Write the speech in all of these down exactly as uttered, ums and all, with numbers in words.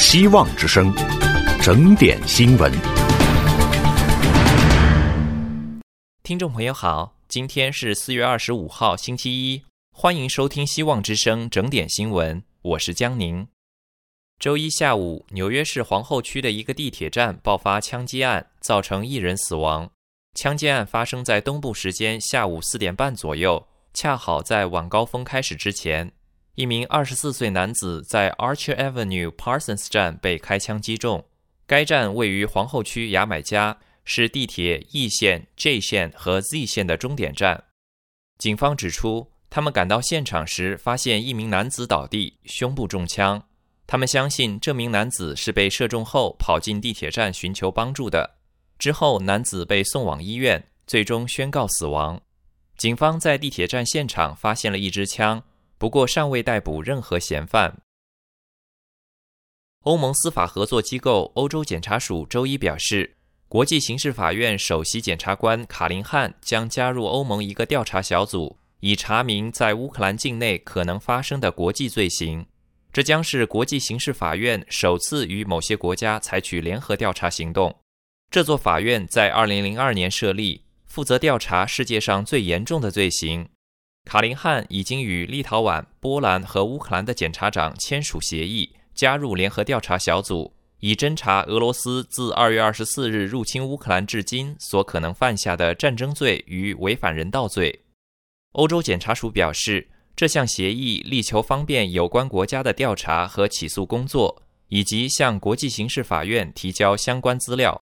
希望之声，整点新闻。 听众朋友好，今天是四月二十五号星期一，欢迎收听希望之声整点新闻，我是江宁。周一下午，纽约市皇后区的一个地铁站爆发枪击案，造成一人死亡。枪击案发生在东部时间下午四点半左右，恰好在晚高峰开始之前。一名二十四岁男子在 Archer Avenue Parsons 站被开枪击中。该站位于皇后区牙买加，是地铁 E 线、J 线和 Z 线的终点站。警方指出，他们赶到现场时发现一名男子倒地，胸部中枪。他们相信这名男子是被射中后跑进地铁站寻求帮助的。之后，男子被送往医院，最终宣告死亡。警方在地铁站现场发现了一支枪，不过尚未逮捕任何嫌犯。欧盟司法合作机构欧洲检察署周一表示，国际刑事法院首席检察官卡林汉将加入欧盟一个调查小组，以查明在乌克兰境内可能发生的国际罪行。这将是国际刑事法院首次与某些国家采取联合调查行动。这座法院在二零零二年设立，负责调查世界上最严重的罪行。卡林汉已经与立陶宛、波兰和乌克兰的检察长签署协议，加入联合调查小组，以侦查俄罗斯自二月二十四日入侵乌克兰至今所可能犯下的战争罪与违反人道罪。欧洲检察署表示，这项协议力求方便有关国家的调查和起诉工作，以及向国际刑事法院提交相关资料。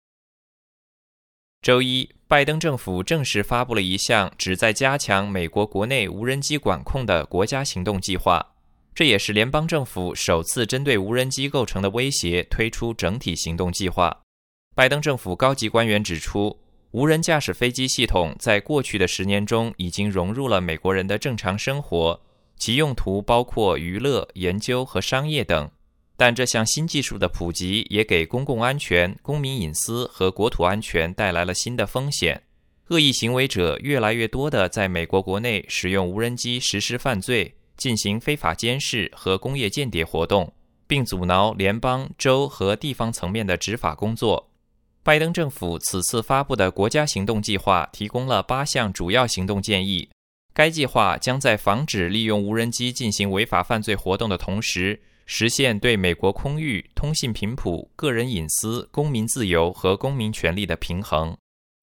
周一，拜登政府正式发布了一项旨在加强美国国内无人机管控的国家行动计划，这也是联邦政府首次针对无人机构成的威胁推出整体行动计划。拜登政府高级官员指出，无人驾驶飞机系统在过去的十年中已经融入了美国人的正常生活，其用途包括娱乐、研究和商业等。但这项新技术的普及也给公共安全、公民隐私和国土安全带来了新的风险。恶意行为者越来越多地在美国国内使用无人机实施犯罪，进行非法监视和工业间谍活动，并阻挠联邦、州和地方层面的执法工作。拜登政府此次发布的国家行动计划提供了八项主要行动建议。该计划将在防止利用无人机进行违法犯罪活动的同时，实现对美国空域、通信频谱、个人隐私、公民自由和公民权利的平衡。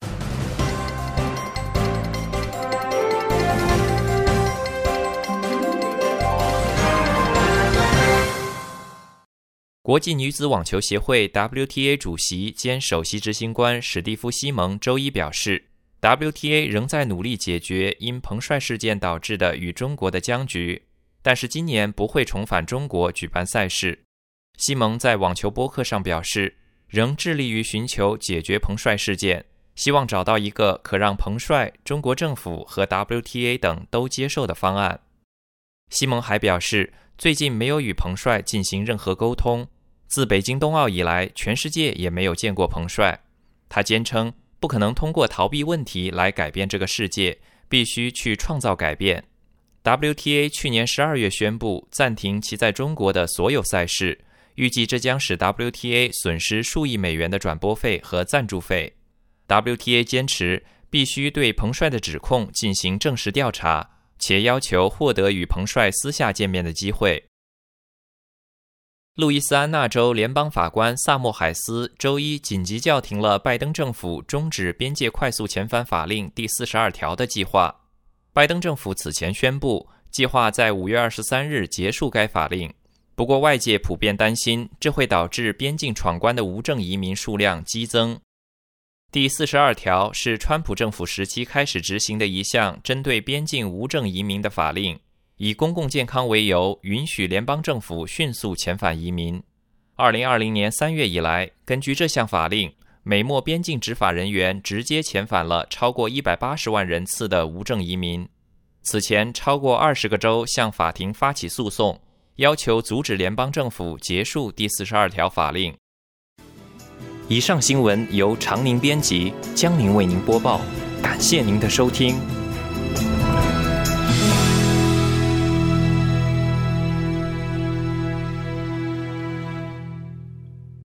国际女子网球协会 W T A 主席兼首席执行官史蒂夫·西蒙周一表示， W T A 仍在努力解决因彭帅事件导致的与中国的僵局，但是今年不会重返中国举办赛事。西蒙在网球播客上表示，仍致力于寻求解决彭帅事件，希望找到一个可让彭帅、中国政府和 W T A 等都接受的方案。西蒙还表示，最近没有与彭帅进行任何沟通，自北京冬奥以来，全世界也没有见过彭帅。他坚称，不可能通过逃避问题来改变这个世界，必须去创造改变。W T A 去年十二月宣布暂停其在中国的所有赛事，预计这将使 W T A 损失数亿美元的转播费和赞助费。W T A 坚持必须对彭帅的指控进行正式调查，且要求获得与彭帅私下见面的机会。路易斯安那州联邦法官萨默海斯周一紧急叫停了拜登政府终止边界快速遣返法令第四十二条的计划。拜登政府此前宣布，计划在五月二十三日结束该法令。不过外界普遍担心，这会导致边境闯关的无证移民数量激增。第四十二条是川普政府时期开始执行的一项针对边境无证移民的法令，以公共健康为由，允许联邦政府迅速遣返移民。二零二零年三月以来，根据这项法令，美墨边境执法人员直接遣返了超过一百八十万人次的无证移民。此前，超过二十个州向法庭发起诉讼，要求阻止联邦政府结束第四十二条法令。以上新闻由常宁编辑，江宁为您播报，感谢您的收听。